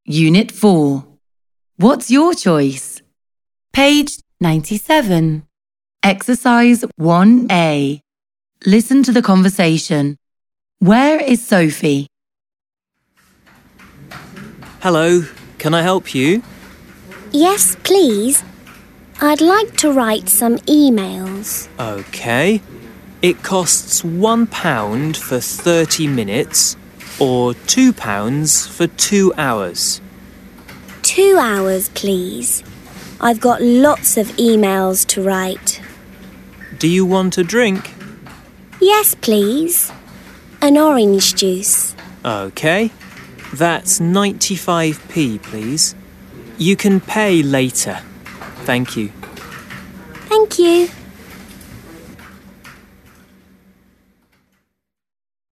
Unit 4. What's your choice? Page 97. Exercise 1A. Listen to the conversation. Where is Sophie? Hello, can I help you? Yes, please. I'd like to write some emails. OK. It costs £1 for 30 minutes or £2 for 2 hours. 2 hours, please. I've got lots of emails to write. Do you want a drink? Yes, please. An orange juice. OK. That's 95p, please. You can pay later. Thank you. Thank you.